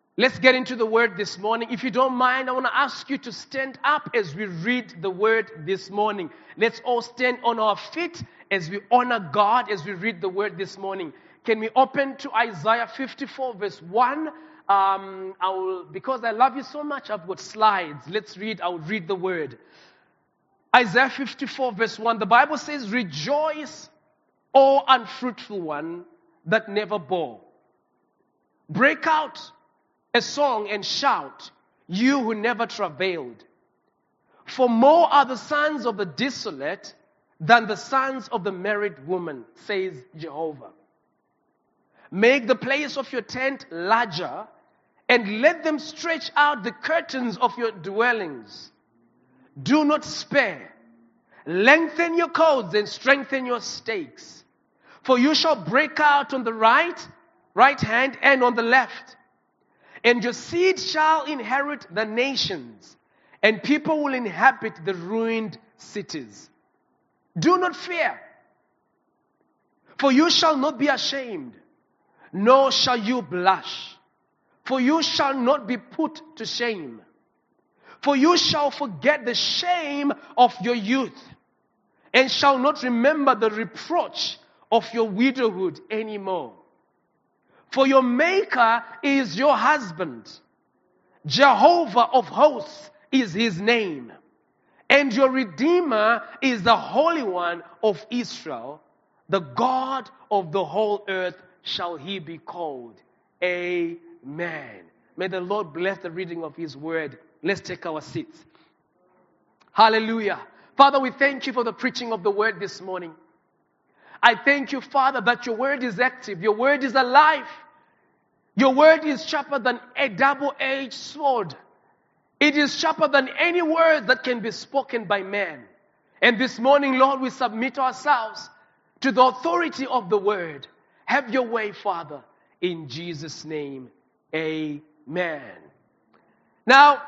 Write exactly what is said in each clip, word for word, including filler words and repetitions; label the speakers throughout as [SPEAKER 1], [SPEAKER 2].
[SPEAKER 1] Let's get into the word this morning. If you don't mind, I want to ask you to stand up as we read the word this morning. Let's all stand on our feet as we honor God as we read the word this morning. Can we open to Isaiah fifty-four verse one? Um, I will, because I love you so much, I've got slides. Let's read, I'll read the word. Isaiah fifty-four verse one, the Bible says, "Rejoice, O unfruitful one that never bore. Break out a song and shout, you who never travailed. For more are the sons of the desolate than the sons of the married woman, says Jehovah. Make the place of your tent larger, and let them stretch out the curtains of your dwellings. Do not spare. Lengthen your cords and strengthen your stakes. For you shall break out on the right, right hand, and on the left. And your seed shall inherit the nations, and people will inhabit the ruined cities. Do not fear, for you shall not be ashamed, nor shall you blush, for you shall not be put to shame. For you shall forget the shame of your youth, and shall not remember the reproach of your widowhood anymore. For your Maker is your husband. Jehovah of hosts is his name. And your Redeemer is the Holy One of Israel. The God of the whole earth shall he be called. Amen." May the Lord bless the reading of his word. Let's take our seats. Hallelujah. Father, we thank you for the preaching of the word this morning. I thank you, Father, that your word is active. Your word is alive. Your word is sharper than a double-edged sword. It is sharper than any word that can be spoken by man. And this morning, Lord, we submit ourselves to the authority of the word. Have your way, Father, in Jesus' name. Amen. Now,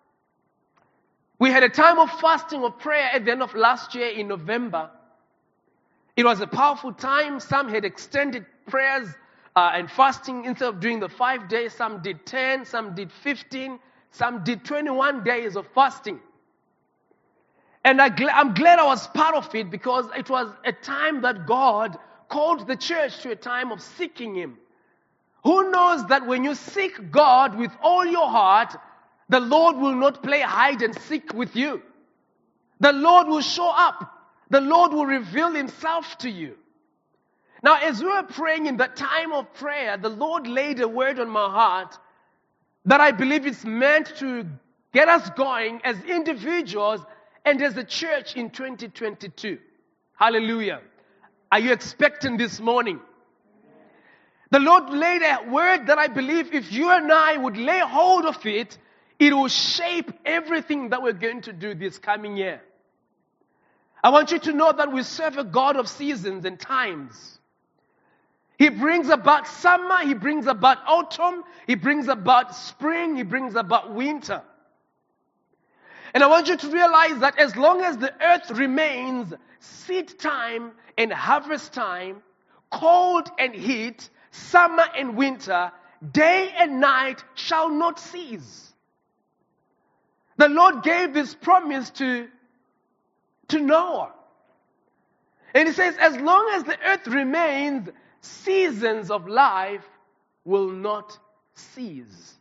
[SPEAKER 1] we had a time of fasting or prayer at the end of last year in November. It was a powerful time. Some had extended prayers uh, and fasting instead of doing the five days. Some did ten, some did fifteen, some did twenty-one days of fasting. And I gl- I'm glad I was part of it because it was a time that God called the church to a time of seeking him. Who knows that when you seek God with all your heart, the Lord will not play hide and seek with you. The Lord will show up. The Lord will reveal himself to you. Now, as we were praying in that time of prayer, the Lord laid a word on my heart that I believe is meant to get us going as individuals and as a church in twenty twenty-two. Hallelujah. Are you expecting this morning? The Lord laid a word that I believe if you and I would lay hold of it, it will shape everything that we're going to do this coming year. I want you to know that we serve a God of seasons and times. He brings about summer, he brings about autumn, he brings about spring, he brings about winter. And I want you to realize that as long as the earth remains seed time and harvest time, cold and heat, summer and winter, day and night shall not cease. The Lord gave this promise to, to Noah. And he says, as long as the earth remains, seasons of life will not cease.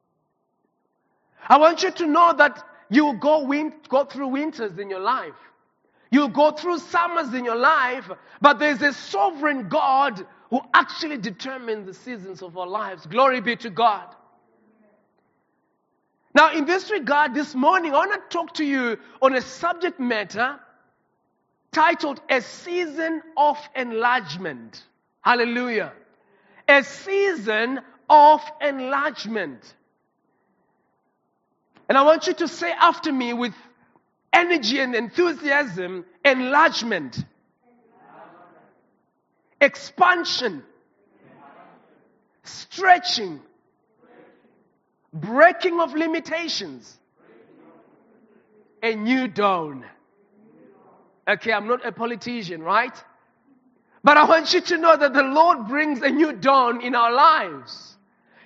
[SPEAKER 1] I want you to know that you will go, win- go through winters in your life. You'll go through summers in your life, but there's a sovereign God who actually determines the seasons of our lives. Glory be to God. Now, in this regard, this morning, I want to talk to you on a subject matter titled A Season of Enlargement. Hallelujah. A season of enlargement. And I want you to say after me with energy and enthusiasm, enlargement, expansion, stretching, breaking of limitations, a new dawn. Okay, I'm not a politician, right? But I want you to know that the Lord brings a new dawn in our lives.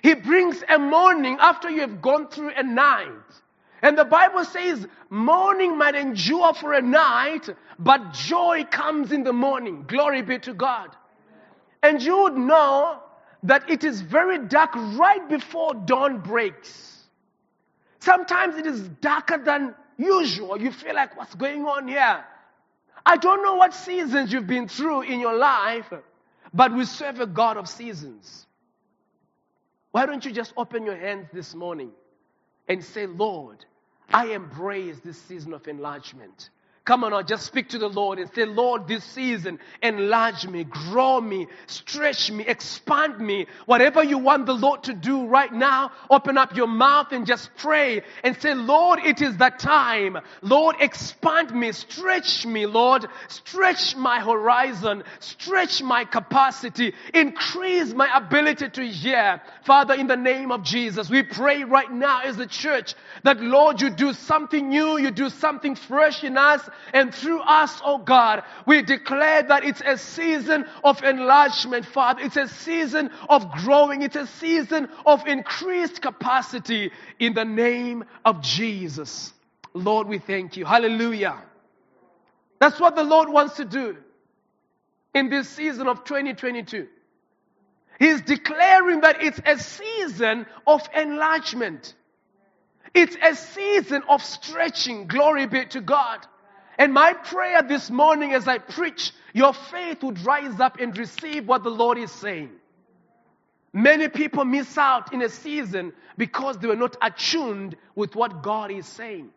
[SPEAKER 1] He brings a morning after you have gone through a night. And the Bible says, mourning might endure for a night, but joy comes in the morning. Glory be to God. And you would know that it is very dark right before dawn breaks. Sometimes it is darker than usual. You feel like, what's going on here? I don't know what seasons you've been through in your life, but we serve a God of seasons. Why don't you just open your hands this morning and say, Lord, I embrace this season of enlargement. Come on now, just speak to the Lord and say, Lord, this season, enlarge me, grow me, stretch me, expand me. Whatever you want the Lord to do right now, open up your mouth and just pray and say, Lord, it is that time. Lord, expand me, stretch me, Lord. Stretch my horizon, stretch my capacity, increase my ability to hear. Father, in the name of Jesus, we pray right now as a church that, Lord, you do something new, you do something fresh in us, and through us, oh God, we declare that it's a season of enlargement, Father. It's a season of growing. It's a season of increased capacity in the name of Jesus. Lord, we thank you. Hallelujah. That's what the Lord wants to do in this season of twenty twenty-two. He's declaring that it's a season of enlargement. It's a season of stretching. Glory be to God. And my prayer this morning as I preach, your faith would rise up and receive what the Lord is saying. Many people miss out in a season because they were not attuned with what God is saying.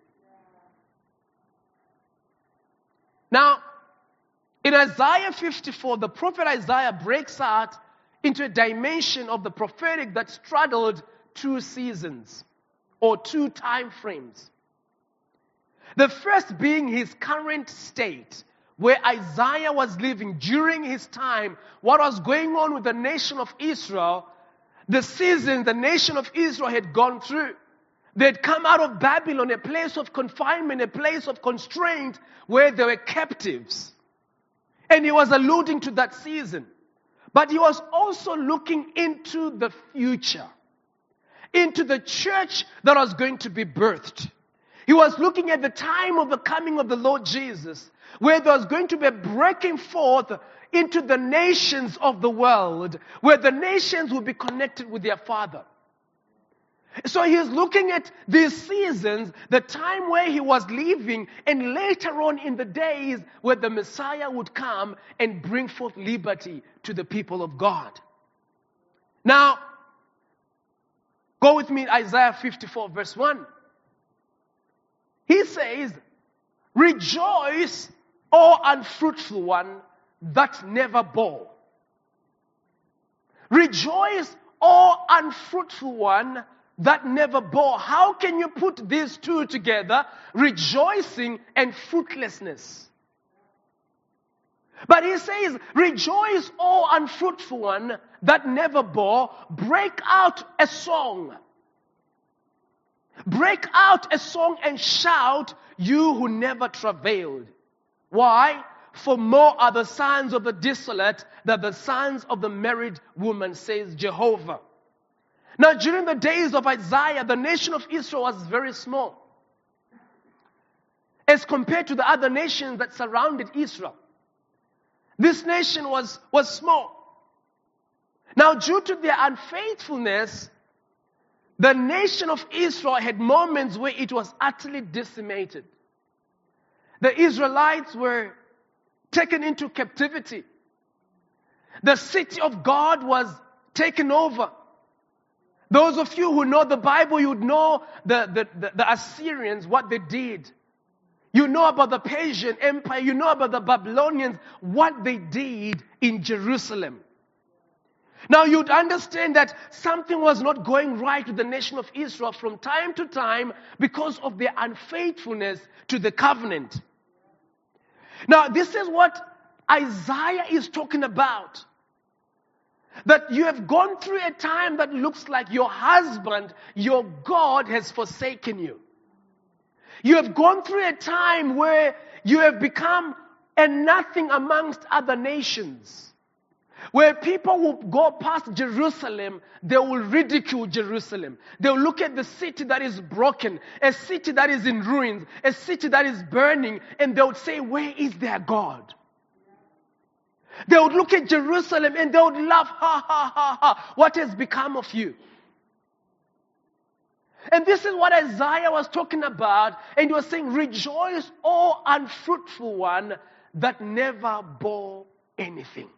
[SPEAKER 1] Now, in Isaiah fifty-four, the prophet Isaiah breaks out into a dimension of the prophetic that straddled two seasons or two time frames. The first being his current state, where Isaiah was living during his time, what was going on with the nation of Israel, the season the nation of Israel had gone through. They had come out of Babylon, a place of confinement, a place of constraint, where they were captives. And he was alluding to that season. But he was also looking into the future, into the church that was going to be birthed. He was looking at the time of the coming of the Lord Jesus, where there was going to be a breaking forth into the nations of the world, where the nations would be connected with their Father. So he is looking at these seasons, the time where he was living, and later on in the days where the Messiah would come and bring forth liberty to the people of God. Now, go with me, Isaiah fifty-four, verse one. He says, rejoice, O unfruitful one that never bore. Rejoice, O unfruitful one that never bore. How can you put these two together? Rejoicing and fruitlessness. But he says, rejoice, O unfruitful one that never bore. Break out a song. Break out a song and shout, you who never travailed. Why? For more are the sons of the desolate than the sons of the married woman, says Jehovah. Now, during the days of Isaiah, the nation of Israel was very small as compared to the other nations that surrounded Israel. This nation was, was small. Now, due to their unfaithfulness, the nation of Israel had moments where it was utterly decimated. The Israelites were taken into captivity. The city of God was taken over. Those of you who know the Bible, you would know the, the, the, the Assyrians, what they did. You know about the Persian Empire. You know about the Babylonians, what they did in Jerusalem. Now you'd understand that something was not going right with the nation of Israel from time to time because of their unfaithfulness to the covenant. Now this is what Isaiah is talking about. That you have gone through a time that looks like your husband, your God has forsaken you. You have gone through a time where you have become a nothing amongst other nations. Where people will go past Jerusalem, they will ridicule Jerusalem. They'll look at the city that is broken, a city that is in ruins, a city that is burning, and they would say, where is their God? They would look at Jerusalem and they would laugh, ha, ha, ha, ha. What has become of you? And this is what Isaiah was talking about. And he was saying, rejoice, O unfruitful one that never bore anything.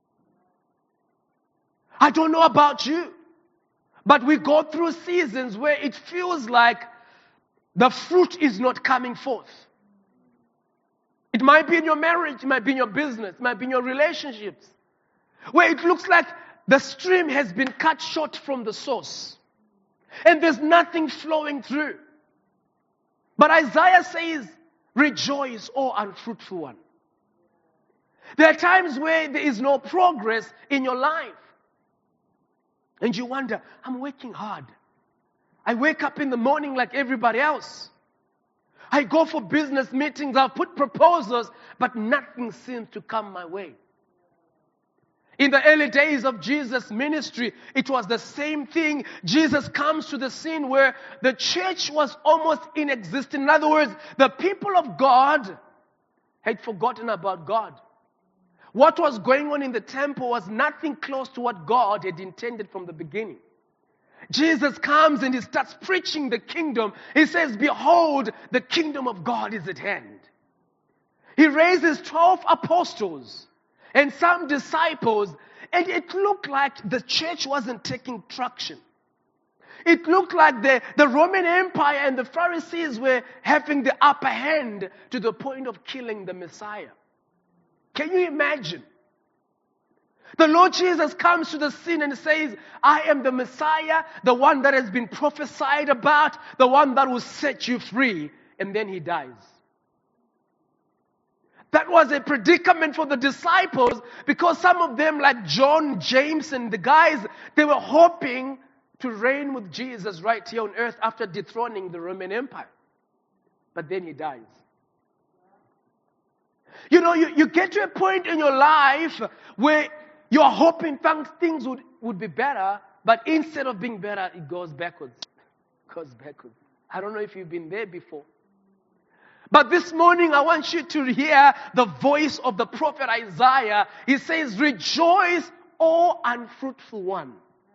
[SPEAKER 1] I don't know about you, but we go through seasons where it feels like the fruit is not coming forth. It might be in your marriage, it might be in your business, it might be in your relationships, where it looks like the stream has been cut short from the source, and there's nothing flowing through. But Isaiah says, rejoice, O unfruitful one. There are times where there is no progress in your life. And you wonder, I'm working hard. I wake up in the morning like everybody else. I go for business meetings, I've put proposals, but nothing seems to come my way. In the early days of Jesus' ministry, it was the same thing. Jesus comes to the scene where the church was almost inexistent. In other words, the people of God had forgotten about God. What was going on in the temple was nothing close to what God had intended from the beginning. Jesus comes and he starts preaching the kingdom. He says, behold, the kingdom of God is at hand. He raises twelve apostles and some disciples, and it looked like the church wasn't taking traction. It looked like the, the Roman Empire and the Pharisees were having the upper hand to the point of killing the Messiah. Can you imagine? The Lord Jesus comes to the scene and says, I am the Messiah, the one that has been prophesied about, the one that will set you free. And then he dies. That was a predicament for the disciples because some of them, like John, James, and the guys, they were hoping to reign with Jesus right here on earth after dethroning the Roman Empire. But then he dies. You know, you, you get to a point in your life where you're hoping things would, would be better, but instead of being better, it goes backwards. It goes backwards. I don't know if you've been there before. But this morning, I want you to hear the voice of the prophet Isaiah. He says, rejoice, O unfruitful one.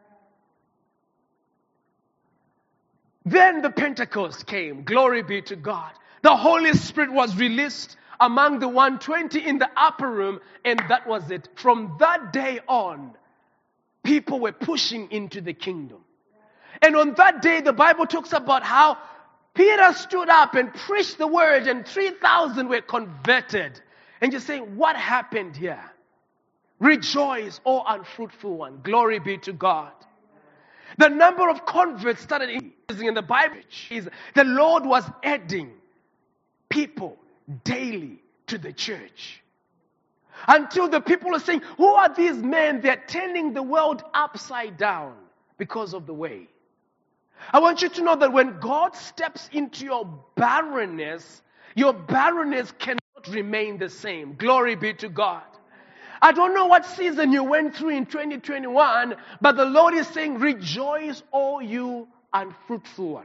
[SPEAKER 1] Then the Pentecost came. Glory be to God. The Holy Spirit was released among the one hundred twenty in the upper room, and that was it. From that day on, people were pushing into the kingdom. And on that day, the Bible talks about how Peter stood up and preached the word, and three thousand were converted. And you're saying, what happened here? Rejoice, O unfruitful one. Glory be to God. The number of converts started increasing in the Bible. The Lord was adding people daily to the church. Until the people are saying, who are these men? They're turning the world upside down because of the way. I want you to know that when God steps into your barrenness, your barrenness cannot remain the same. Glory be to God. I don't know what season you went through in twenty twenty-one, but the Lord is saying, rejoice, O you unfruitful one.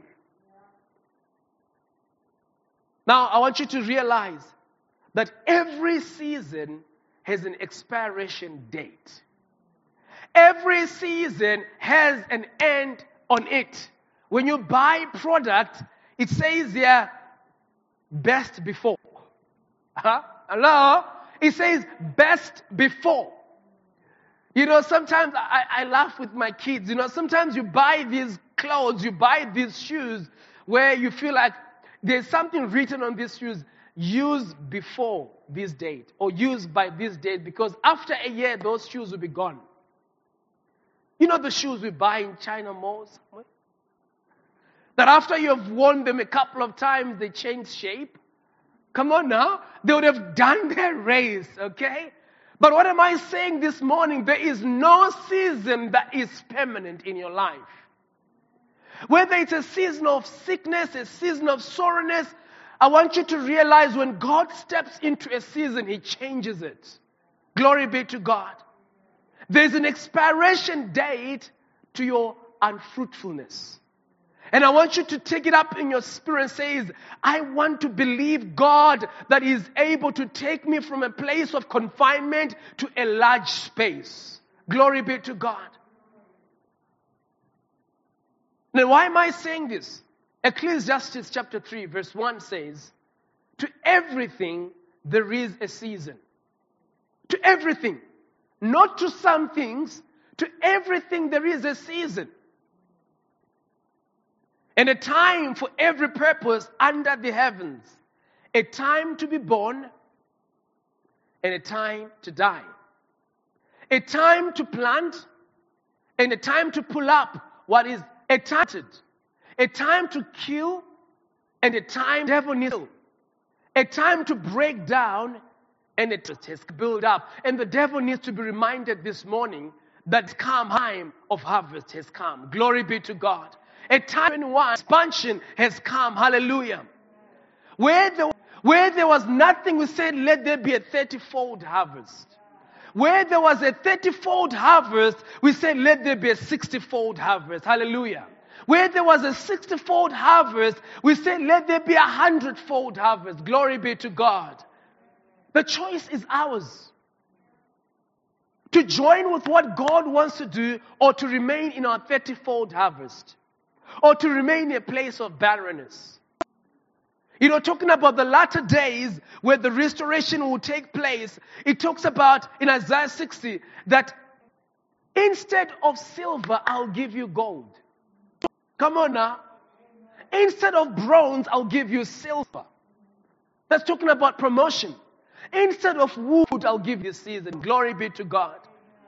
[SPEAKER 1] Now, I want you to realize that every season has an expiration date. Every season has an end on it. When you buy product, it says there, best before. Huh? Hello? It says best before. You know, sometimes I, I laugh with my kids. You know, sometimes you buy these clothes, you buy these shoes where you feel like there's something written on these shoes, used before this date or used by this date, because after a year, those shoes will be gone. You know the shoes we buy in China malls? That after you have worn them a couple of times, they change shape? Come on now. They would have done their race, okay? But what am I saying this morning? There is no season that is permanent in your life. Whether it's a season of sickness, a season of sorrowness, I want you to realize when God steps into a season, He changes it. Glory be to God. There's an expiration date to your unfruitfulness. And I want you to take it up in your spirit and say, I want to believe God that He is able to take me from a place of confinement to a large space. Glory be to God. Now, why am I saying this? Ecclesiastes chapter three verse one says, to everything there is a season. To everything. Not to some things. To everything there is a season. And a time for every purpose under the heavens. A time to be born and a time to die. A time to plant and a time to pull up what is a time. A time to kill and a time devil needs to kill. A time to break down and it has built up. And the devil needs to be reminded this morning that come time of harvest has come. Glory be to God. A time in one expansion has come. Hallelujah. Where there, where there was nothing, we said, let there be a thirty-fold harvest. Where there was a thirty-fold harvest, we said, let there be a sixty-fold harvest. Hallelujah. Where there was a sixty-fold harvest, we said, let there be a hundred-fold harvest. Glory be to God. The choice is ours. To join with what God wants to do or to remain in our thirty-fold harvest. Or to remain in a place of barrenness. You know, talking about the latter days where the restoration will take place, it talks about in Isaiah sixty that instead of silver, I'll give you gold. Come on now. Instead of bronze, I'll give you silver. That's talking about promotion. Instead of wood, I'll give you season. Glory be to God.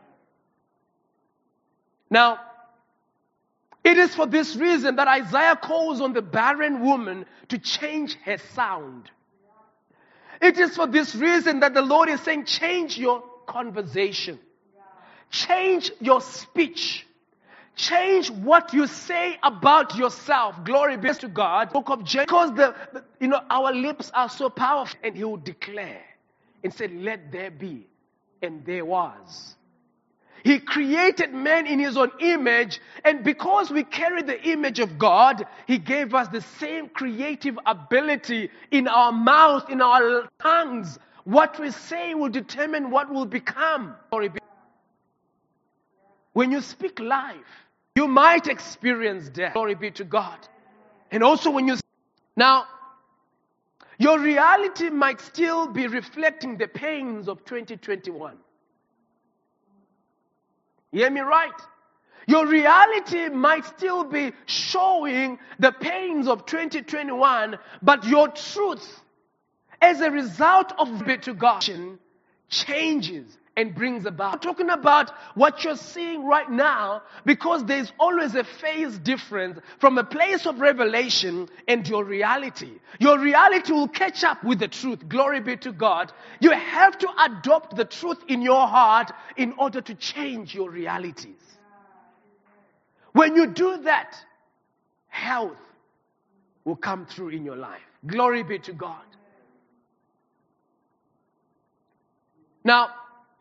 [SPEAKER 1] Now, it is for this reason that Isaiah calls on the barren woman to change her sound. It is for this reason that the Lord is saying, change your conversation. Change your speech. Change what you say about yourself. Glory be to God. Book of James. Because the, the, you know, our lips are so powerful. And He will declare and say, let there be. And there was. He created man in His own image, and because we carry the image of God, He gave us the same creative ability in our mouth, in our tongues. What we say will determine what will become. When you speak life, you might experience death. Glory be to God. And also when you... Now, your reality might still be reflecting the pains of twenty twenty-one. You hear me right? Your reality might still be showing the pains of twenty twenty-one, but your truth, as a result of it to God, changes and brings about. I'm talking about what you're seeing right now, because there's always a phase difference from a place of revelation and your reality. Your reality will catch up with the truth. Glory be to God. You have to adopt the truth in your heart in order to change your realities. When you do that, health will come through in your life. Glory be to God. Now,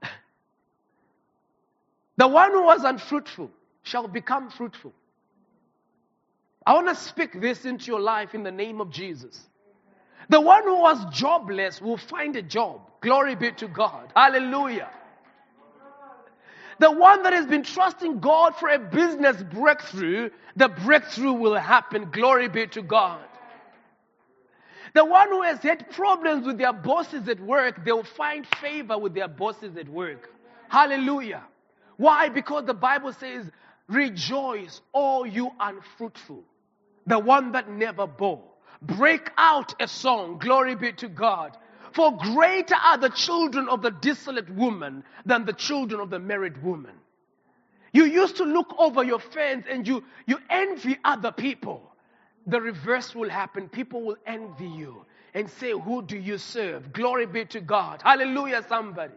[SPEAKER 1] the one who was unfruitful shall become fruitful. I want to speak this into your life in the name of Jesus. The one who was jobless will find a job. Glory be to God. Hallelujah. The one that has been trusting God for a business breakthrough, the breakthrough will happen. Glory be to God. The one who has had problems with their bosses at work, they'll find favor with their bosses at work. Hallelujah. Why? Because the Bible says, rejoice, all you unfruitful. The one that never bore. Break out a song. Glory be to God. For greater are the children of the desolate woman than the children of the married woman. You used to look over your fence and you, you envy other people. The reverse will happen. People will envy you and say, who do you serve? Glory be to God. Hallelujah, somebody.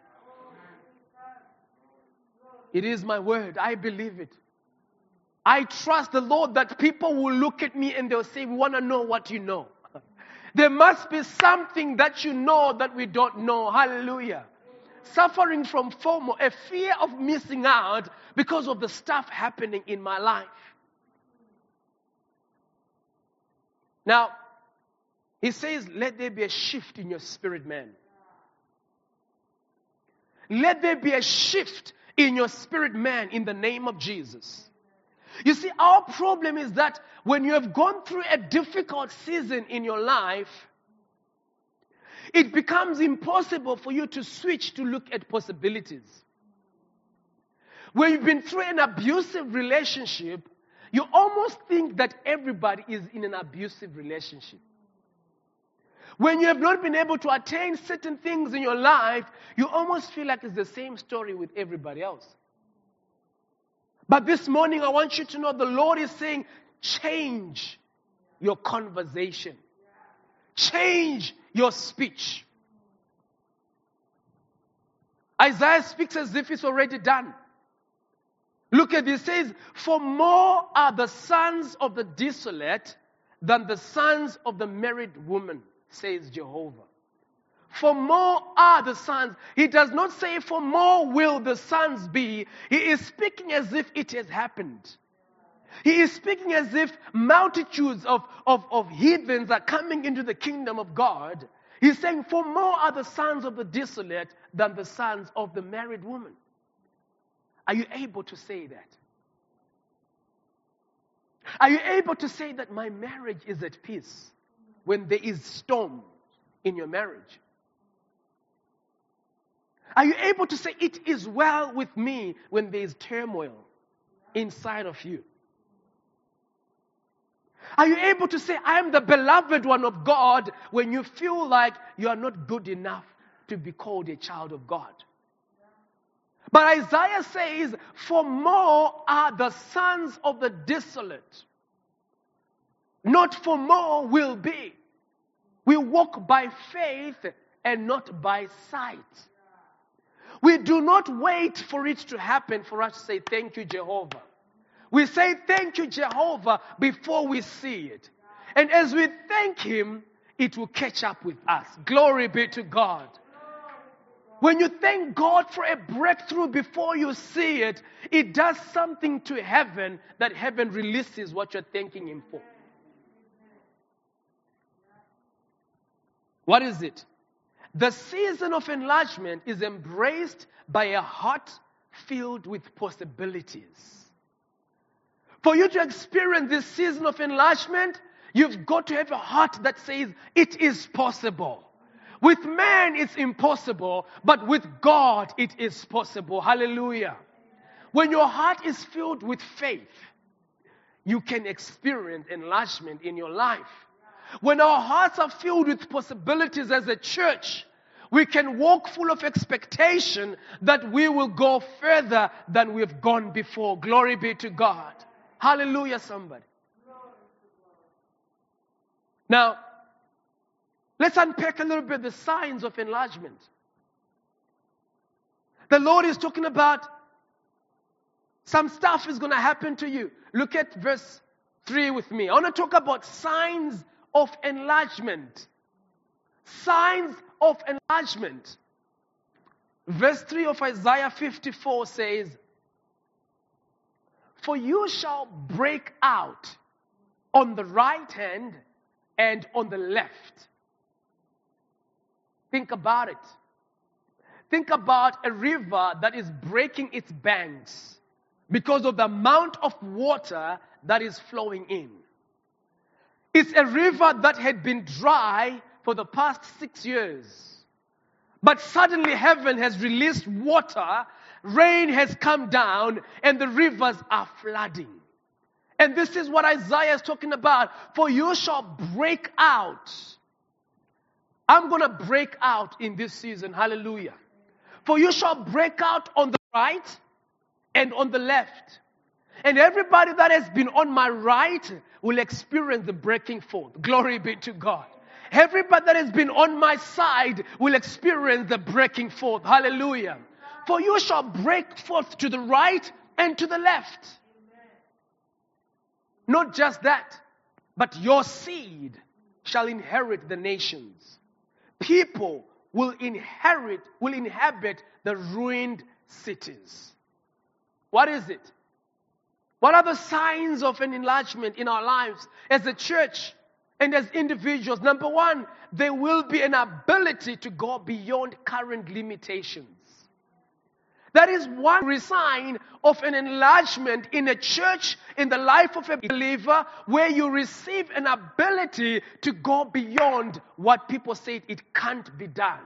[SPEAKER 1] It is my word. I believe it. I trust the Lord that people will look at me and they'll say, we want to know what you know. There must be something that you know that we don't know. Hallelujah. suffering from FOMO, a fear of missing out because of the stuff happening in my life. Now, he says, let there be a shift in your spirit, man. Let there be a shift in your spirit, man, in the name of Jesus. You see, our problem is that when you have gone through a difficult season in your life, it becomes impossible for you to switch to look at possibilities. When you've been through an abusive relationship, you almost think that everybody is in an abusive relationship. When you have not been able to attain certain things in your life, you almost feel like it's the same story with everybody else. But this morning, I want you to know the Lord is saying, change your conversation. Change your speech. Isaiah speaks as if it's already done. Look at this. It says, for more are the sons of the desolate than the sons of the married woman, says Jehovah. For more are the sons. He does not say for more will the sons be. He is speaking as if it has happened. He is speaking as if multitudes of, of, of heathens are coming into the kingdom of God. He's saying, for more are the sons of the desolate than the sons of the married woman. Are you able to say that? Are you able to say that my marriage is at peace when there is storm in your marriage? Are you able to say it is well with me when there is turmoil inside of you? Are you able to say I am the beloved one of God when you feel like you are not good enough to be called a child of God? But Isaiah says, for more are the sons of the desolate. Not for more will be. We walk by faith and not by sight. We do not wait for it to happen for us to say, thank you, Jehovah. We say, thank you, Jehovah, before we see it. And as we thank Him, it will catch up with us. Glory be to God. When you thank God for a breakthrough before you see it, it does something to heaven that heaven releases what you're thanking Him for. What is it? The season of enlargement is embraced by a heart filled with possibilities. For you to experience this season of enlargement, you've got to have a heart that says, it is possible. With man, it's impossible, but with God, it is possible. Hallelujah. When your heart is filled with faith, you can experience enlargement in your life. When our hearts are filled with possibilities as a church, we can walk full of expectation that we will go further than we've gone before. Glory be to God. Hallelujah, somebody. Now, let's unpack a little bit the signs of enlargement. The Lord is talking about some stuff is going to happen to you. Look at verse three with me. I want to talk about signs of enlargement. Signs of enlargement. Verse three of Isaiah fifty-four says, for you shall break out on the right hand and on the left. Think about it. Think about a river that is breaking its banks because of the amount of water that is flowing in. It's a river that had been dry for the past six years. But suddenly heaven has released water, rain has come down, and the rivers are flooding. And this is what Isaiah is talking about. For you shall break out. I'm going to break out in this season. Hallelujah. For you shall break out on the right and on the left. And everybody that has been on my right will experience the breaking forth. Glory be to God. Everybody that has been on my side will experience the breaking forth. Hallelujah. For you shall break forth to the right and to the left. Not just that, but your seed shall inherit the nations. People will inherit, will inhabit the ruined cities. What is it? What are the signs of an enlargement in our lives as a church and as individuals? Number one, there will be an ability to go beyond current limitations. That is one sign of an enlargement in a church, in the life of a believer, where you receive an ability to go beyond what people say it can't be done.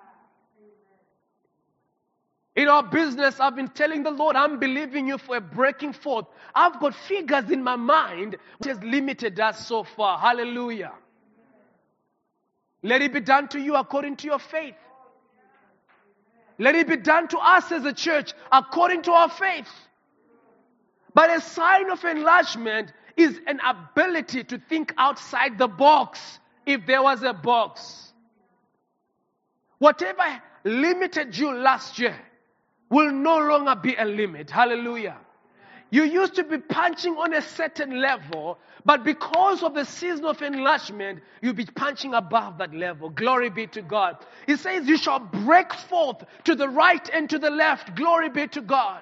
[SPEAKER 1] In our business, I've been telling the Lord, I'm believing you for a breaking forth. I've got figures in my mind which has limited us so far. Hallelujah. Let it be done to you according to your faith. Let it be done to us as a church according to our faith. But a sign of enlargement is an ability to think outside the box, if there was a box. Whatever limited you last year will no longer be a limit. Hallelujah. You used to be punching on a certain level, but because of the season of enlargement, you'll be punching above that level. Glory be to God. He says you shall break forth to the right and to the left. Glory be to God.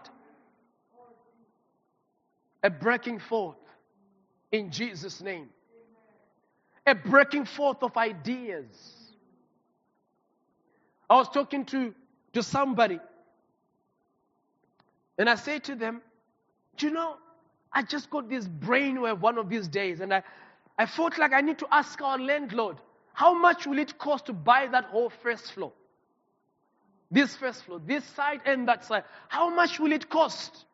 [SPEAKER 1] A breaking forth in Jesus' name. A breaking forth of ideas. I was talking to, to somebody, and I say to them, do you know, I just got this brainwave one of these days, and I, I felt like I need to ask our landlord, how much will it cost to buy that whole first floor? This first floor, this side and that side. How much will it cost?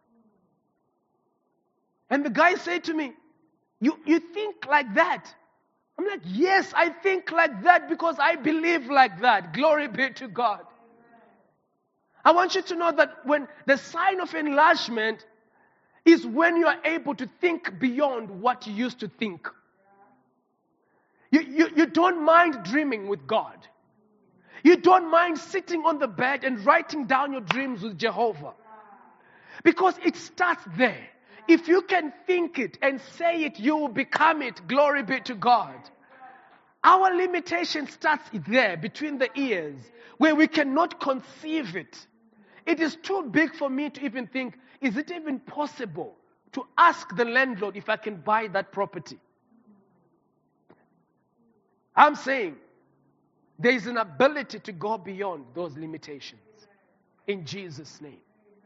[SPEAKER 1] And the guy said to me, you, you think like that? I'm like, yes, I think like that because I believe like that. Glory be to God. I want you to know that when the sign of enlargement is when you are able to think beyond what you used to think. You, you, you don't mind dreaming with God. You don't mind sitting on the bed and writing down your dreams with Jehovah. Because it starts there. If you can think it and say it, you will become it. Glory be to God. Our limitation starts there, between the ears, where we cannot conceive it. It is too big for me to even think, is it even possible to ask the landlord if I can buy that property? I'm saying there is an ability to go beyond those limitations in Jesus' name.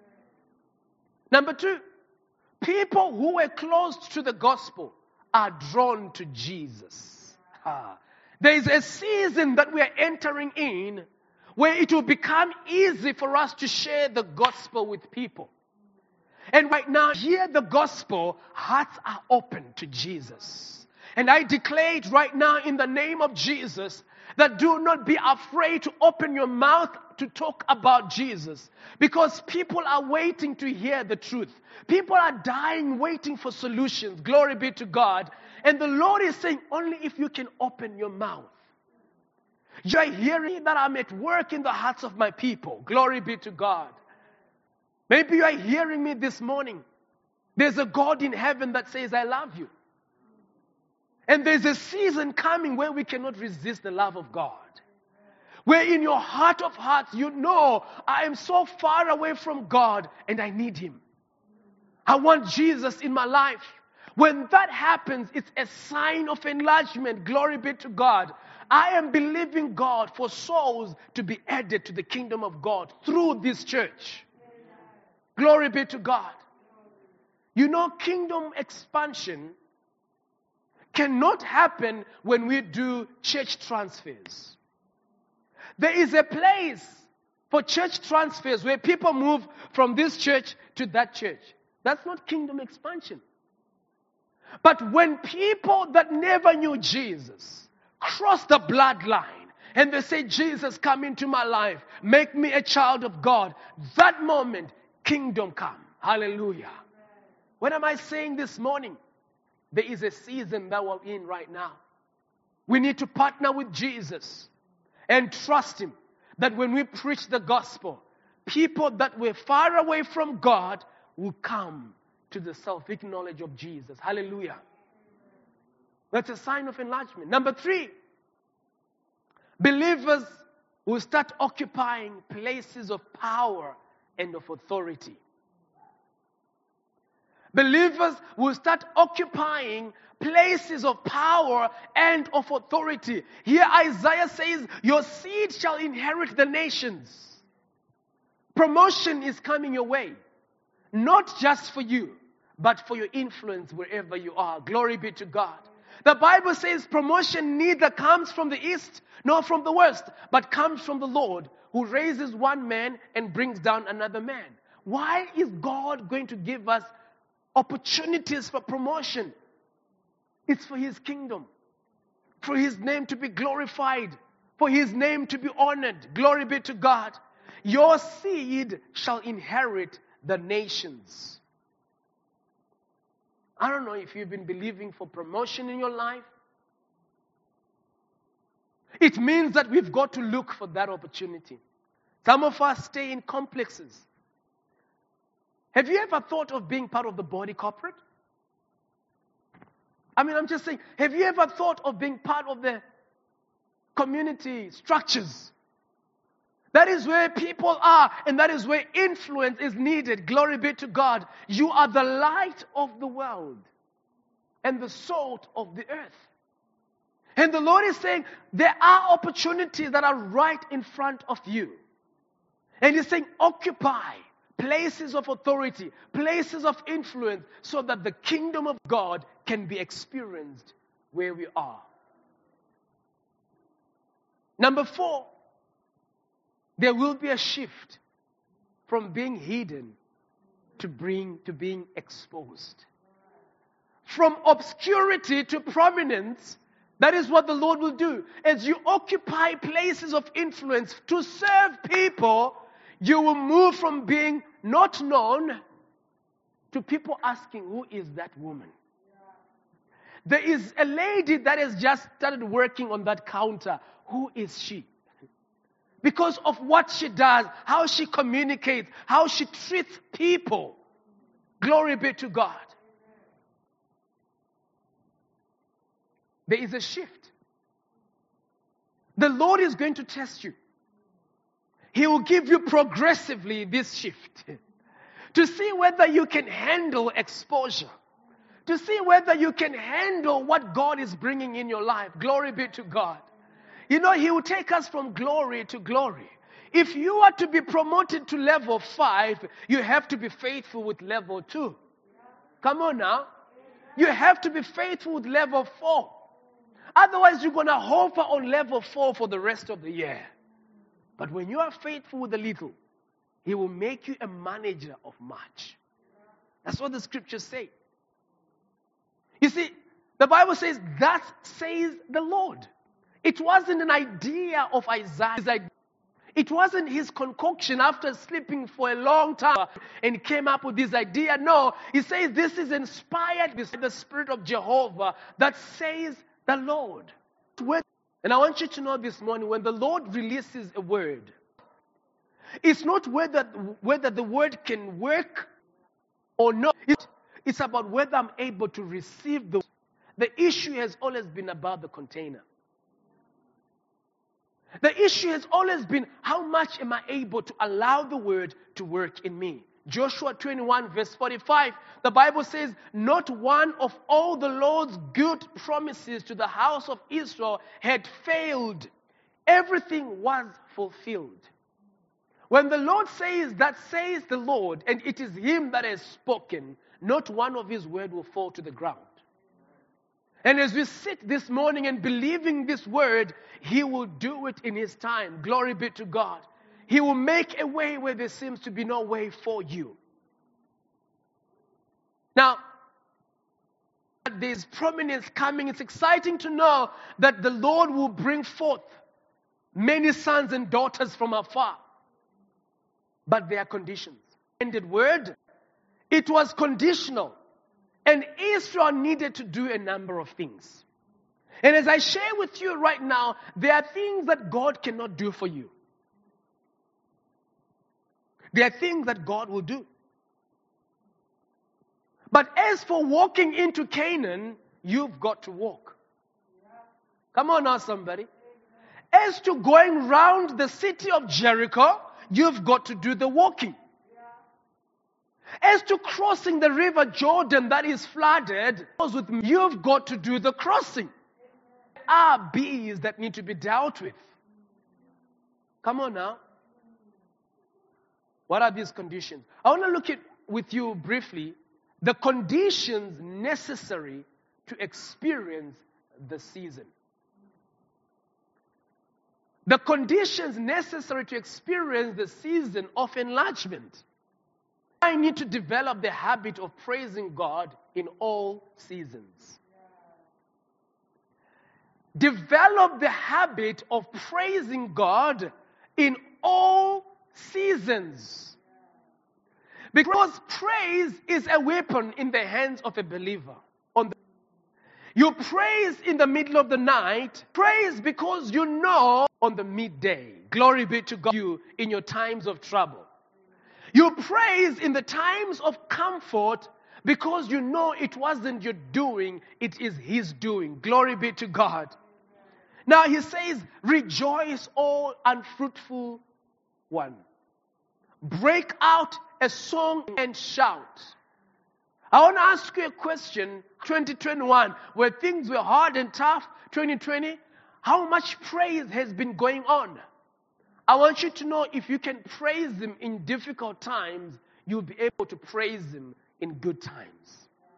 [SPEAKER 1] Number two, people who were closed to the gospel are drawn to Jesus. Ah. There is a season that we are entering in where it will become easy for us to share the gospel with people. And right now, hear the gospel, hearts are open to Jesus. And I declare it right now in the name of Jesus that do not be afraid to open your mouth to talk about Jesus. Because people are waiting to hear the truth. People are dying waiting for solutions. Glory be to God. And the Lord is saying, only if you can open your mouth. You are hearing that I'm at work in the hearts of my people. Glory be to God. Maybe you are hearing me this morning. There's a God in heaven that says, I love you. And there's a season coming where we cannot resist the love of God. Where in your heart of hearts, you know, I am so far away from God and I need Him. I want Jesus in my life. When that happens, it's a sign of enlargement. Glory be to God. I am believing God for souls to be added to the kingdom of God through this church. Glory be to God. You know, kingdom expansion cannot happen when we do church transfers. There is a place for church transfers where people move from this church to that church. That's not kingdom expansion. But when people that never knew Jesus cross the bloodline and they say, Jesus, come into my life, make me a child of God, that moment, kingdom come. Hallelujah. What am I saying this morning? There is a season that we're in right now. We need to partner with Jesus and trust Him that when we preach the gospel, people that were far away from God will come to the salvific knowledge of Jesus. Hallelujah. That's a sign of enlargement. Number three, believers will start occupying places of power and of authority. Believers will start occupying places of power and of authority. Here Isaiah says, your seed shall inherit the nations. Promotion is coming your way. Not just for you, but for your influence wherever you are. Glory be to God. The Bible says promotion neither comes from the east nor from the west, but comes from the Lord, who raises one man and brings down another man. Why is God going to give us opportunities for promotion? It's for His kingdom, for His name to be glorified, for His name to be honored. Glory be to God. Your seed shall inherit the nations. I don't know if you've been believing for promotion in your life. It means that we've got to look for that opportunity. Some of us stay in complexes. Have you ever thought of being part of the body corporate? I mean, I'm just saying, have you ever thought of being part of the community structures? That is where people are, and that is where influence is needed. Glory be to God. You are the light of the world and the salt of the earth. And the Lord is saying, there are opportunities that are right in front of you. And He's saying, occupy places of authority, places of influence, so that the kingdom of God can be experienced where we are. Number four, there will be a shift from being hidden to bring to being exposed. From obscurity to prominence, that is what the Lord will do. As you occupy places of influence to serve people, you will move from being not known to people asking, who is that woman? There is a lady that has just started working on that counter. Who is she? Because of what she does, how she communicates, how she treats people. Glory be to God. There is a shift. The Lord is going to test you. He will give you progressively this shift to see whether you can handle exposure, to see whether you can handle what God is bringing in your life. Glory be to God. You know, He will take us from glory to glory. If you are to be promoted to level five, you have to be faithful with level two. Come on now. You have to be faithful with level four. Otherwise, you're going to hover on level four for the rest of the year. But when you are faithful with a little, He will make you a manager of much. That's what the scriptures say. You see, the Bible says, "Thus says the Lord." It wasn't an idea of Isaiah. It wasn't his concoction after sleeping for a long time and came up with this idea. No, he says this is inspired by the Spirit of Jehovah that says the Lord. And I want you to know this morning, when the Lord releases a word, it's not whether, whether the word can work or not. It's about whether I'm able to receive the word. The issue has always been about the container. The issue has always been, how much am I able to allow the word to work in me? Joshua twenty-one verse forty-five, the Bible says, not one of all the Lord's good promises to the house of Israel had failed. Everything was fulfilled. When the Lord says, that says the Lord, and it is Him that has spoken, not one of His word will fall to the ground. And as we sit this morning and believing this word, He will do it in His time. Glory be to God. He will make a way where there seems to be no way for you. Now, there's prominence coming. It's exciting to know that the Lord will bring forth many sons and daughters from afar. But there are conditions. And the word, it was conditional. And Israel needed to do a number of things. And as I share with you right now, there are things that God cannot do for you. There are things that God will do. But as for walking into Canaan, you've got to walk. Come on now, somebody. As to going round the city of Jericho, you've got to do the walking. As to crossing the river Jordan that is flooded, you've got to do the crossing. There are bees that need to be dealt with. Come on now. What are these conditions? I want to look at with you briefly the conditions necessary to experience the season. The conditions necessary to experience the season of enlargement. I need to develop the habit of praising God in all seasons. Develop the habit of praising God in all seasons. Because praise is a weapon in the hands of a believer. On the, you praise in the middle of the night. Praise because you know on the midday. Glory be to God you in your times of trouble. You praise in the times of comfort because you know it wasn't your doing, it is His doing. Glory be to God. Now He says, rejoice, all unfruitful one. Break out a song and shout. I want to ask you a question. twenty twenty-one, where things were hard and tough, twenty twenty, how much praise has been going on? I want you to know if you can praise Him in difficult times, you'll be able to praise Him in good times.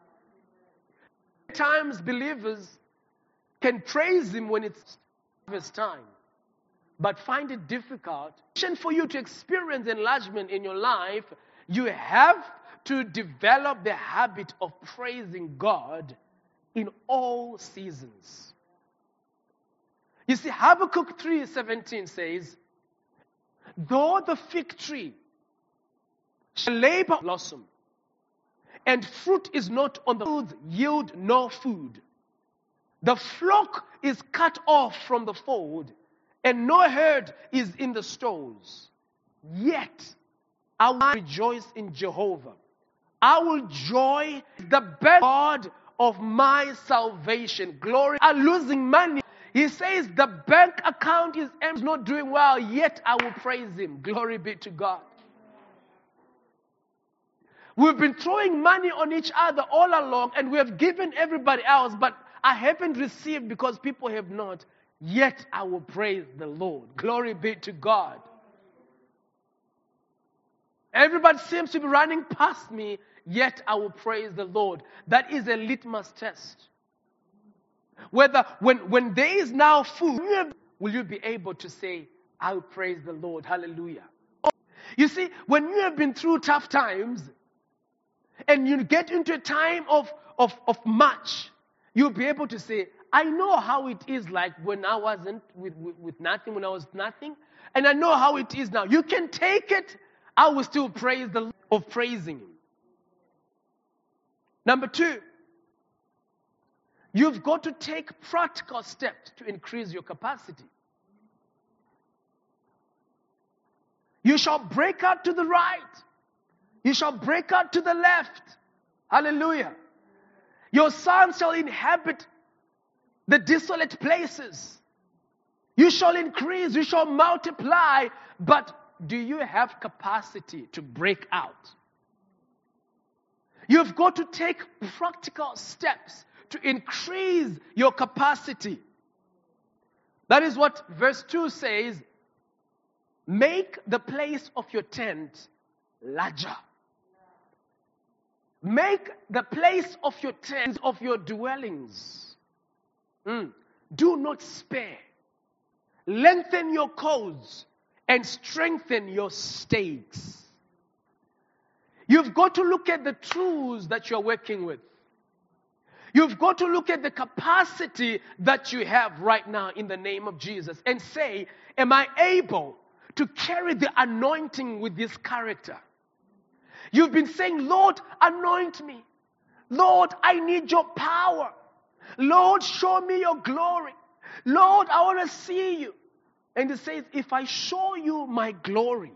[SPEAKER 1] At times, believers can praise Him when it's harvest time, but find it difficult. For you to experience enlargement in your life, you have to develop the habit of praising God in all seasons. You see, Habakkuk three seventeen says, though the fig tree shall labor blossom, and fruit is not on the fields, yield no food. The flock is cut off from the fold, and no herd is in the stalls. Yet I will rejoice in Jehovah. I will joy the best God of my salvation. Glory. I'm losing money. He says the bank account is empty, not doing well, yet I will praise Him. Glory be to God. We've been throwing money on each other all along, and we have given everybody else, but I haven't received because people have not. Yet I will praise the Lord. Glory be to God. Everybody seems to be running past me, yet I will praise the Lord. That is a litmus test. Whether when, when there is now food, will you be able to say, I will praise the Lord. Hallelujah. You see, when you have been through tough times and you get into a time of, of, of much, you'll be able to say, I know how it is like when I wasn't with, with, with nothing, when I was nothing, and I know how it is now. You can take it, I will still praise the Lord of praising Him. Number two, you've got to take practical steps to increase your capacity. You shall break out to the right. You shall break out to the left. Hallelujah. Your sons shall inhabit the desolate places. You shall increase, you shall multiply, but do you have capacity to break out? You've got to take practical steps to increase your capacity. That is what verse two says. Make the place of your tent larger. Make the place of your tent, of your dwellings. Mm. Do not spare. Lengthen your cords and strengthen your stakes. You've got to look at the tools that you're working with. You've got to look at the capacity that you have right now in the name of Jesus and say, am I able to carry the anointing with this character? You've been saying, Lord, anoint me. Lord, I need your power. Lord, show me your glory. Lord, I want to see you. And He says, if I show you my glory,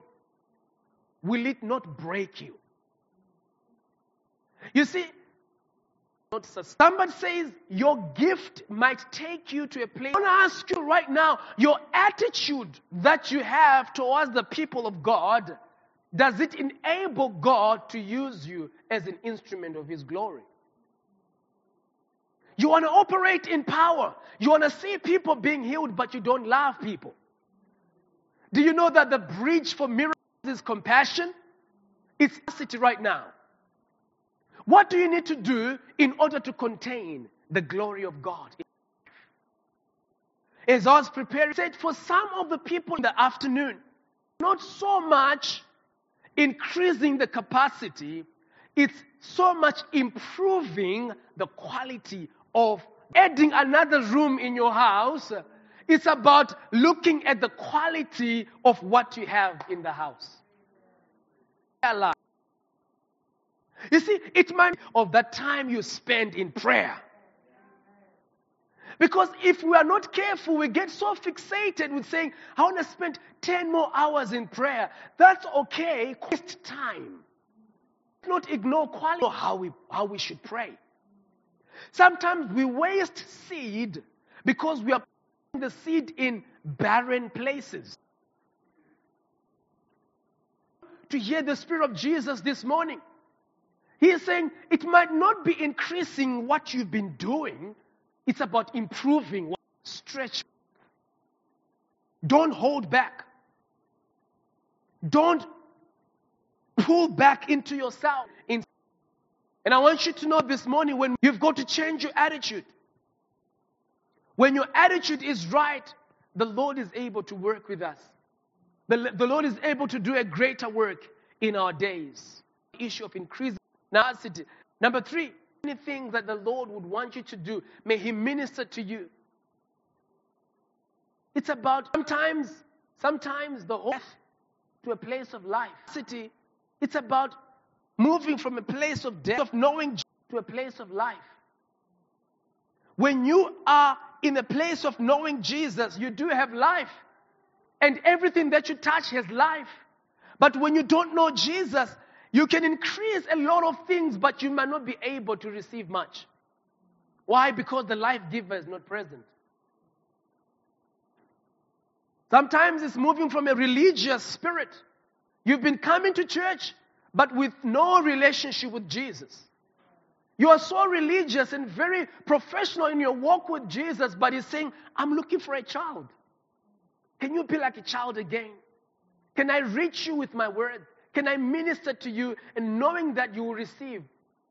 [SPEAKER 1] will it not break you? You see, not sustain. Somebody says your gift might take you to a place. I want to ask you right now, your attitude that you have towards the people of God, does it enable God to use you as an instrument of His glory? You want to operate in power. You want to see people being healed, but you don't love people. Do you know that the bridge for miracles is compassion? It's capacity right now. What do you need to do in order to contain the glory of God? As I was preparing, I said for some of the people in the afternoon, not so much increasing the capacity, it's so much improving the quality of adding another room in your house. It's about looking at the quality of what you have in the house. You see, it might be of that time you spend in prayer. Because if we are not careful, we get so fixated with saying, I want to spend ten more hours in prayer. That's okay. Waste time. Not ignore quality or how we, how we should pray. Sometimes we waste seed because we are putting the seed in barren places. To hear the Spirit of Jesus this morning, He is saying it might not be increasing what you've been doing. It's about improving. Stretch. Don't hold back. Don't pull back into yourself. And I want you to know this morning, when you've got to change your attitude. When your attitude is right, the Lord is able to work with us. The, the Lord is able to do a greater work in our days. The issue of increasing tenacity. Number three, anything that the Lord would want you to do, may He minister to you. It's about sometimes, sometimes the whole death to a place of life. It's about moving from a place of death, of knowing, to a place of life. When you are in a place of knowing Jesus, you do have life. And everything that you touch has life. But when you don't know Jesus, you can increase a lot of things, but you might not be able to receive much. Why? Because the life giver is not present. Sometimes it's moving from a religious spirit. You've been coming to church, but with no relationship with Jesus. You are so religious and very professional in your walk with Jesus, but He's saying, I'm looking for a child. Can you be like a child again? Can I reach you with my word? Can I minister to you and knowing that you will receive?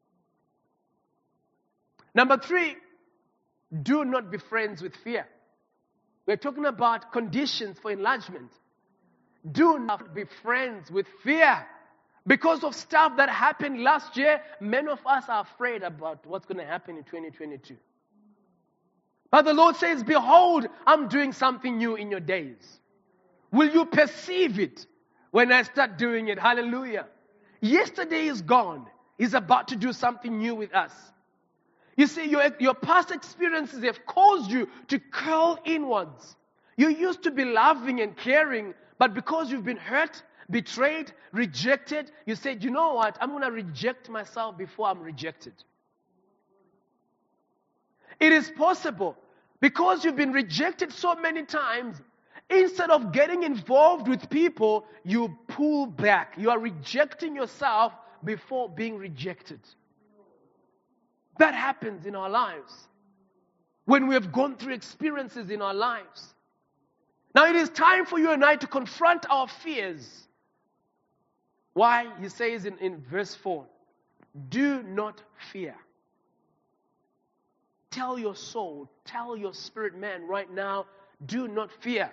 [SPEAKER 1] Number three, do not be friends with fear. We're talking about conditions for enlargement. Do not be friends with fear. Because of stuff that happened last year, many of us are afraid about what's going to happen in twenty twenty-two. But the Lord says, behold, I'm doing something new in your days. Will you perceive it when I start doing it? Hallelujah. Yesterday is gone. He's about to do something new with us. You see, your, your past experiences have caused you to curl inwards. You used to be loving and caring, but because you've been hurt, betrayed, rejected, you said, you know what? I'm going to reject myself before I'm rejected. It is possible because you've been rejected so many times. Instead of getting involved with people, you pull back. You are rejecting yourself before being rejected. That happens in our lives when we have gone through experiences in our lives. Now it is time for you and I to confront our fears. Why? He says in, in verse four, do not fear. Tell your soul, tell your spirit man right now, do not fear.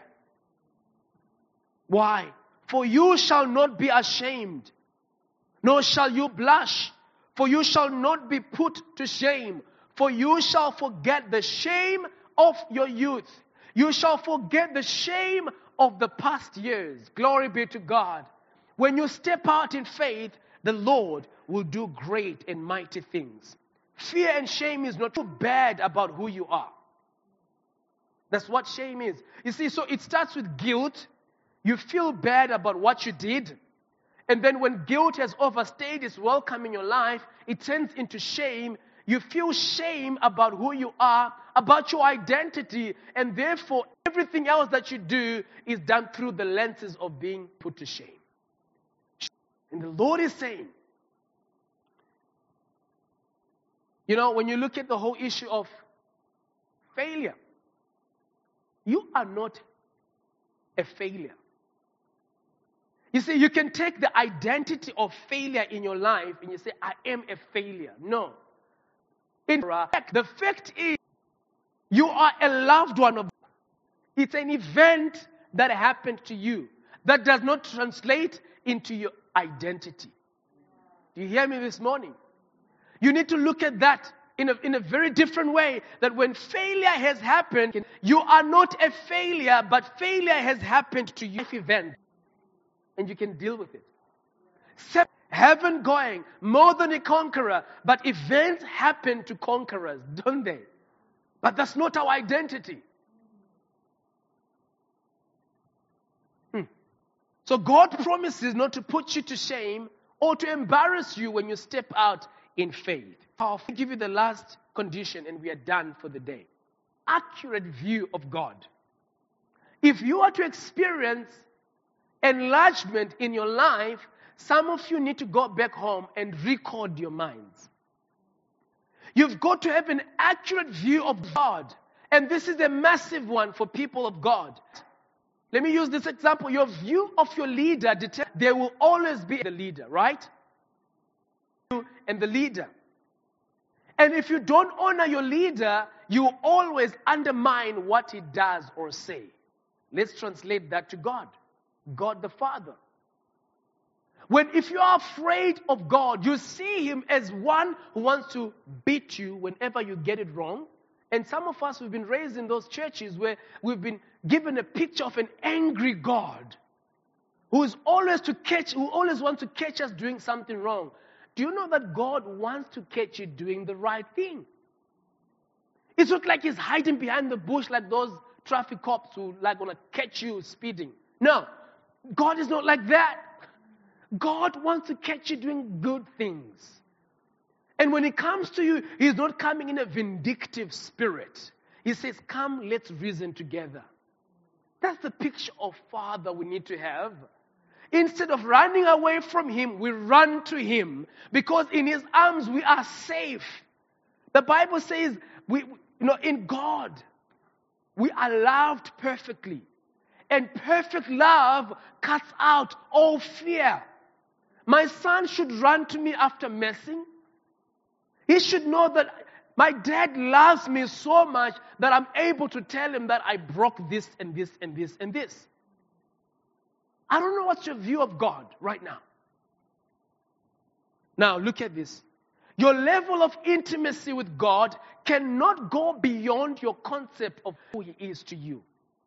[SPEAKER 1] Why? For you shall not be ashamed, nor shall you blush, for you shall not be put to shame, for you shall forget the shame of your youth. You shall forget the shame of the past years. Glory be to God. When you step out in faith, the Lord will do great and mighty things. Fear and shame is not too bad about who you are. That's what shame is. You see, so it starts with guilt. You feel bad about what you did. And then when guilt has overstayed its welcome in your life, it turns into shame. You feel shame about who you are, about your identity, and therefore everything else that you do is done through the lenses of being put to shame. And the Lord is saying, you know, when you look at the whole issue of failure, you are not a failure. You see, you can take the identity of failure in your life and you say, I am a failure. No. In fact, the fact is, you are a loved one of God. It's an event that happened to you that does not translate into your identity. Do you hear me this morning? You need to look at that in a, in a very different way, that when failure has happened, you are not a failure, but failure has happened to you. Event, and you can deal with it. Set heaven going, more than a conqueror, but events happen to conquerors, don't they? But that's not our identity. Hmm. So God promises not to put you to shame or to embarrass you when you step out in faith. I'll give you the last condition and we are done for the day. Accurate view of God. If you are to experience enlargement in your life, some of you need to go back home and record your minds. You've got to have an accurate view of God. And this is a massive one for people of God. Let me use this example. Your view of your leader, there will always be the leader, right? And the leader. And if you don't honor your leader, you always undermine what he does or say. Let's translate that to God. God the Father. When if you are afraid of God, you see him as one who wants to beat you whenever you get it wrong. And some of us, we've been raised in those churches where we've been given a picture of an angry God who is always to catch, who always wants to catch us doing something wrong. Do you know that God wants to catch you doing the right thing? It's not like he's hiding behind the bush like those traffic cops who like want to catch you speeding. No, God is not like that. God wants to catch you doing good things. And when he comes to you, he's not coming in a vindictive spirit. He says, come, let's reason together. That's the picture of Father we need to have. Instead of running away from him, we run to him because in his arms we are safe. The Bible says, we, you know, in God, we are loved perfectly. And perfect love cuts out all fear. My son should run to me after messing. He should know that my dad loves me so much that I'm able to tell him that I broke this and this and this and this. I don't know what's your view of God right now. Now, look at this. Your level of intimacy with God cannot go beyond your concept of who he is to you.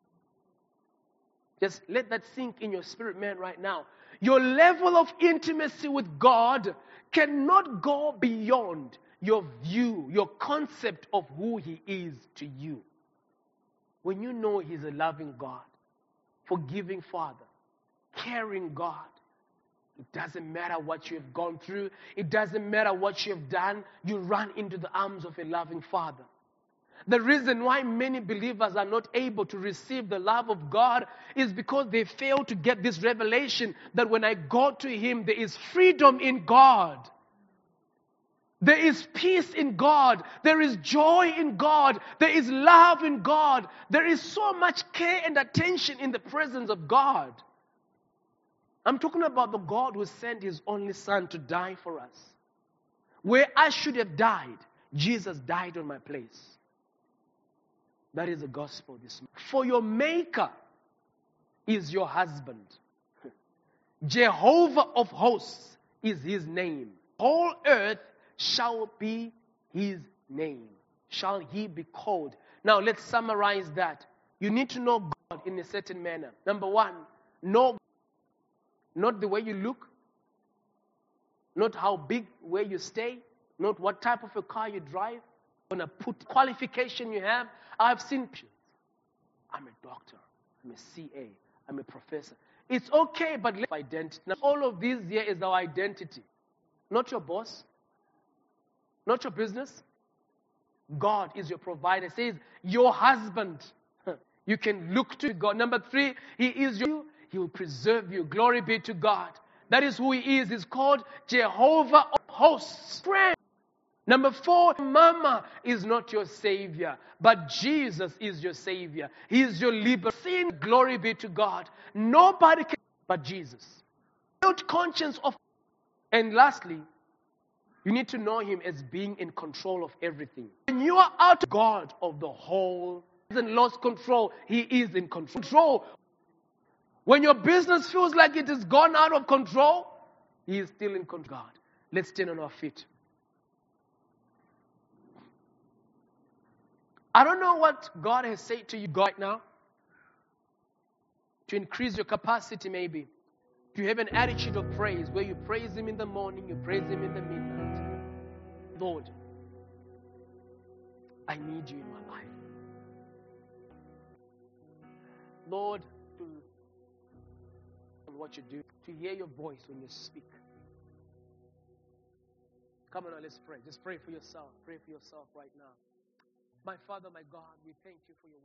[SPEAKER 1] Just let that sink in your spirit, man, right now. Your level of intimacy with God cannot go beyond your view, your concept of who he is to you. When you know he's a loving God, forgiving Father, caring God, it doesn't matter what you have gone through. It doesn't matter what you have done. You run into the arms of a loving Father. The reason why many believers are not able to receive the love of God is because they fail to get this revelation that when I go to him, there is freedom in God. There is peace in God. There is joy in God. There is love in God. There is so much care and attention in the presence of God. I'm talking about the God who sent his only son to die for us. Where I should have died, Jesus died on my place. That is the gospel this morning. For your maker is your husband. Jehovah of hosts is his name. Whole earth shall be his name. Shall he be called. Now let's summarize that. You need to know God in a certain manner. Number one, know God. Not the way you look. Not how big, where you stay. Not what type of a car you drive. On a put qualification you have. I've seen pictures. I'm a doctor. I'm a C A. I'm a professor. It's okay, but let's identity. Now, all of these here is our identity. Not your boss. Not your business. God is your provider. It says, your husband. You can look to God. Number three, He is your, He will preserve you. Glory be to God. That is who He is. He's called Jehovah of hosts. Friend. Number four, mama is not your savior, but Jesus is your savior. He is your liberator. Glory be to God. Nobody can but Jesus. Build conscience of. And lastly, you need to know Him as being in control of everything. When you are out of God of the whole, He hasn't lost control. He is in control. When your business feels like it has gone out of control, He is still in control. God, let's stand on our feet. I don't know what God has said to you right now to increase your capacity maybe. To have an attitude of praise where you praise Him in the morning, you praise Him in the midnight. Lord, I need you in my life. Lord, to what you do, to hear your voice when you speak. Come on now, let's pray. Just pray for yourself. Pray for yourself right now. My Father, my God, we thank you for your